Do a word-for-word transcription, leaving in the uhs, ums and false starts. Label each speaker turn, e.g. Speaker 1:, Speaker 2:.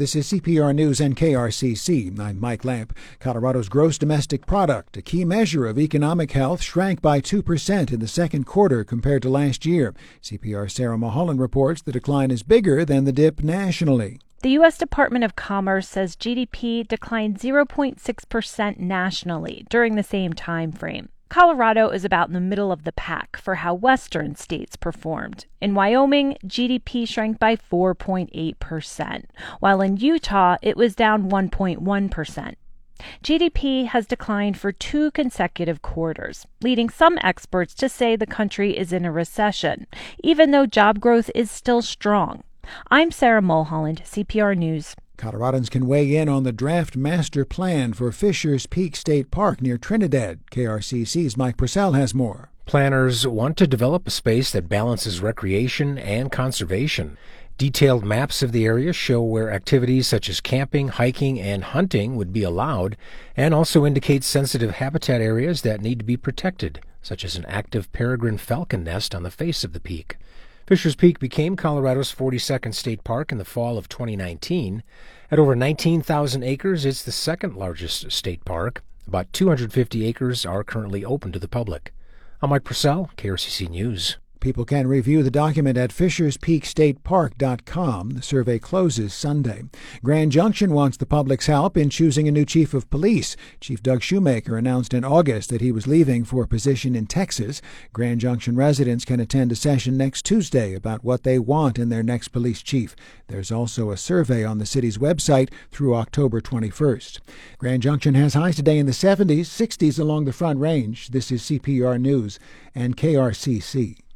Speaker 1: This is C P R News and K R C C. I'm Mike Lamp. Colorado's gross domestic product, a key measure of economic health, shrank by two percent in the second quarter compared to last year. C P R's Sarah Mulholland reports the decline is bigger than the dip nationally.
Speaker 2: The U S Department of Commerce says G D P declined zero point six percent nationally during the same time frame. Colorado is about in the middle of the pack for how western states performed. In Wyoming, G D P shrank by four point eight percent, while in Utah, it was down one point one percent. G D P has declined for two consecutive quarters, leading some experts to say the country is in a recession, even though job growth is still strong. I'm Sarah Mulholland, C P R News.
Speaker 1: Coloradans can weigh in on the draft master plan for Fisher's Peak State Park near Trinidad. K R C C's Mike Purcell has more.
Speaker 3: Planners want to develop a space that balances recreation and conservation. Detailed maps of the area show where activities such as camping, hiking, and hunting would be allowed, and also indicate sensitive habitat areas that need to be protected, such as an active peregrine falcon nest on the face of the peak. Fisher's Peak became Colorado's forty-second state park in the fall of twenty nineteen. At over nineteen thousand acres, it's the second largest state park. About two hundred fifty acres are currently open to the public. I'm Mike Purcell, K R C C News.
Speaker 1: People can review the document at fishers peak state park dot com. The survey closes Sunday. Grand Junction wants the public's help in choosing a new chief of police. Chief Doug Shoemaker announced in August that he was leaving for a position in Texas. Grand Junction residents can attend a session next Tuesday about what they want in their next police chief. There's also a survey on the city's website through October twenty-first. Grand Junction has highs today in the seventies, sixties along the Front Range. This is C P R News and K R C C.